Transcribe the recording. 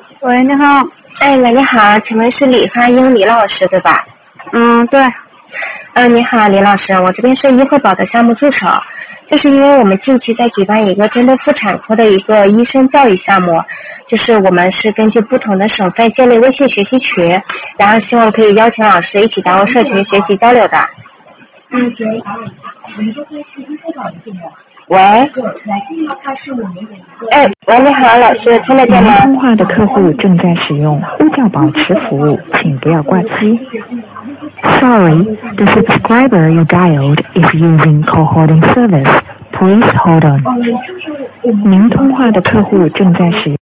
喂，你好。 哎，喂，你好，请问是李发英李老师对吧？ 对。 你好，李老师，我这边是医惠宝的项目助手，就是因为我们近期在举办一个针对妇产科的一个医生教育项目，就是我们是根据不同的省份建立微信学习群，然后希望可以邀请老师一起加入社群学习交流的。喂，喂，你好，老师，听得见吗？ 您通话的客户正在使用呼叫保持服务，请不要挂机。Sorry, the subscriber you dialed is using call holding service. Please hold on. 您通话的客户正在使用。